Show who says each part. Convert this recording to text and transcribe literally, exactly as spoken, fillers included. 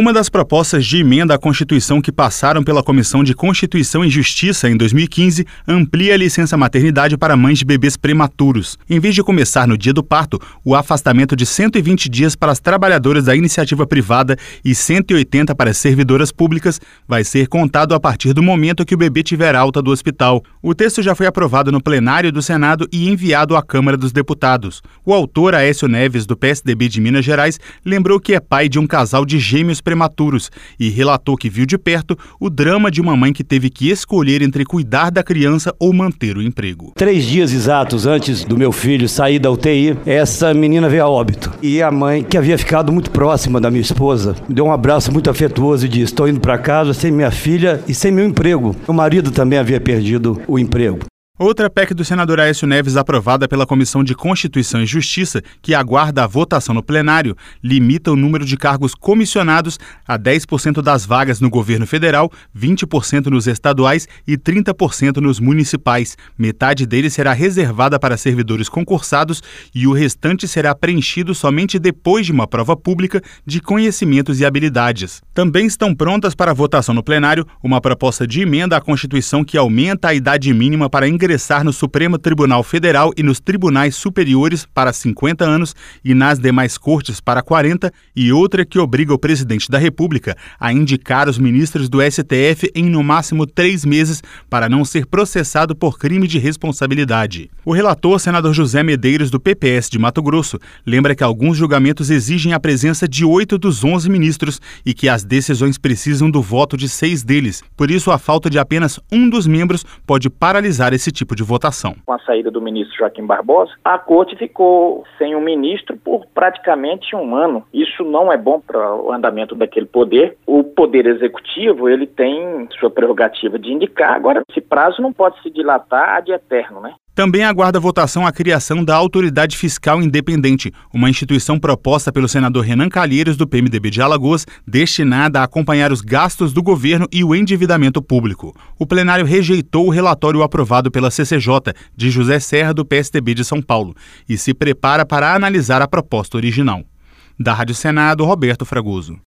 Speaker 1: Uma das propostas de emenda à Constituição que passaram pela Comissão de Constituição e Justiça em dois mil e quinze amplia a licença maternidade para mães de bebês prematuros. Em vez de começar no dia do parto, o afastamento de cento e vinte dias para as trabalhadoras da iniciativa privada e cento e oitenta para as servidoras públicas vai ser contado a partir do momento que o bebê tiver alta do hospital. O texto já foi aprovado no plenário do Senado e enviado à Câmara dos Deputados. O autor, Aécio Neves, do P S D B de Minas Gerais, lembrou que é pai de um casal de gêmeos prematuros e relatou que viu de perto o drama de uma mãe que teve que escolher entre cuidar da criança ou manter o emprego.
Speaker 2: Três dias exatos antes do meu filho sair da U T I, essa menina veio a óbito. E a mãe, que havia ficado muito próxima da minha esposa, me deu um abraço muito afetuoso e disse: estou indo para casa sem minha filha e sem meu emprego. Meu marido também havia perdido o emprego.
Speaker 1: Outra P E C do senador Aécio Neves, aprovada pela Comissão de Constituição e Justiça, que aguarda a votação no plenário, limita o número de cargos comissionados a dez por cento das vagas no governo federal, vinte por cento nos estaduais e trinta por cento nos municipais. Metade deles será reservada para servidores concursados e o restante será preenchido somente depois de uma prova pública de conhecimentos e habilidades. Também estão prontas para votação no plenário uma proposta de emenda à Constituição que aumenta a idade mínima para ingressar ingressar no Supremo Tribunal Federal e nos tribunais superiores para cinquenta anos e nas demais cortes para quarenta, e outra que obriga o presidente da República a indicar os ministros do S T F em no máximo três meses para não ser processado por crime de responsabilidade. O relator, senador José Medeiros, do P P S de Mato Grosso, lembra que alguns julgamentos exigem a presença de oito dos onze ministros e que as decisões precisam do voto de seis deles. Por isso, a falta de apenas um dos membros pode paralisar esse tipo de votação.
Speaker 3: Com a saída do ministro Joaquim Barbosa, a corte ficou sem um ministro por praticamente um ano. Isso não é bom para o andamento daquele poder. O poder executivo, ele tem sua prerrogativa de indicar. Agora, esse prazo não pode se dilatar ad eterno, né?
Speaker 1: Também aguarda votação a criação da Autoridade Fiscal Independente, uma instituição proposta pelo senador Renan Calheiros, do P M D B de Alagoas, destinada a acompanhar os gastos do governo e o endividamento público. O plenário rejeitou o relatório aprovado pela C C J, de José Serra, do P S D B de São Paulo, e se prepara para analisar a proposta original. Da Rádio Senado, Roberto Fragoso.